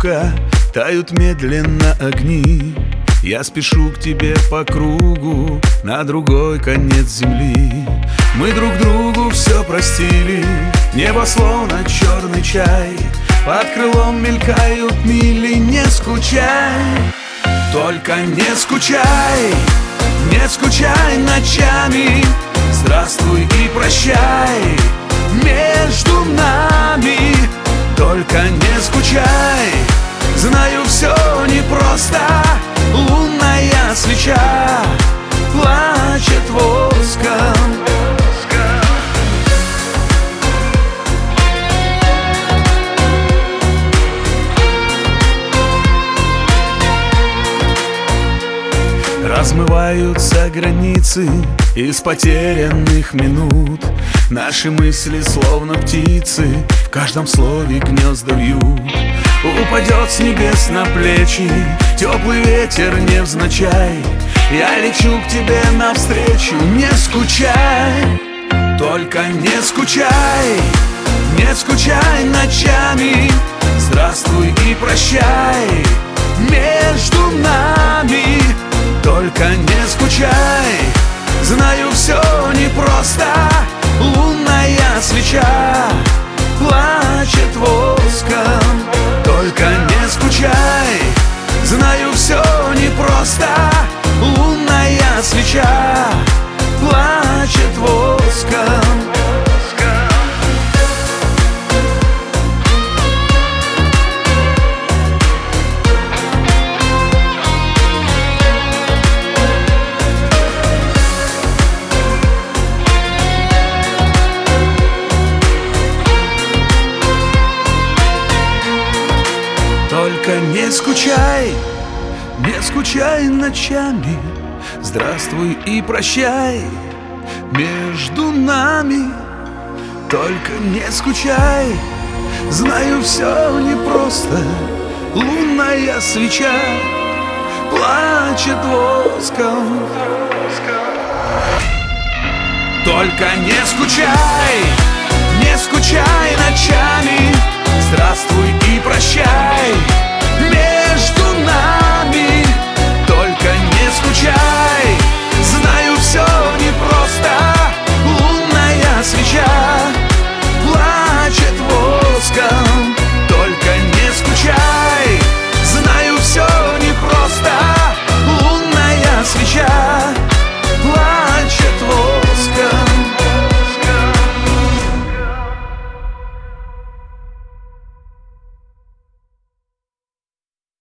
скука, тают медленно огни. Я спешу к тебе по кругу, на другой конец земли. Мы друг другу все простили, небо словно черный чай. Под крылом мелькают мили, не скучай, только не скучай, не скучай ночами. Здравствуй и прощай между нами, только не скучай. Знаю, все непросто, лунная свеча плачет воском. Размываются границы из потерянных минут. Наши мысли словно птицы в каждом слове гнезда вьют. Упадет с небес на плечи теплый ветер невзначай. Я лечу к тебе навстречу, не скучай, только не скучай, не скучай ночами. Здравствуй и прощай между нами, только не скучай. Знаю, все непросто, лунная свеча плачет воском. Только не скучай, знаю, все непросто, лунная свеча плачет воском. Только не скучай ночами. Здравствуй и прощай между нами, только не скучай. Знаю, все непросто, лунная свеча плачет воском. Только не скучай ночами. Здравствуй и прощай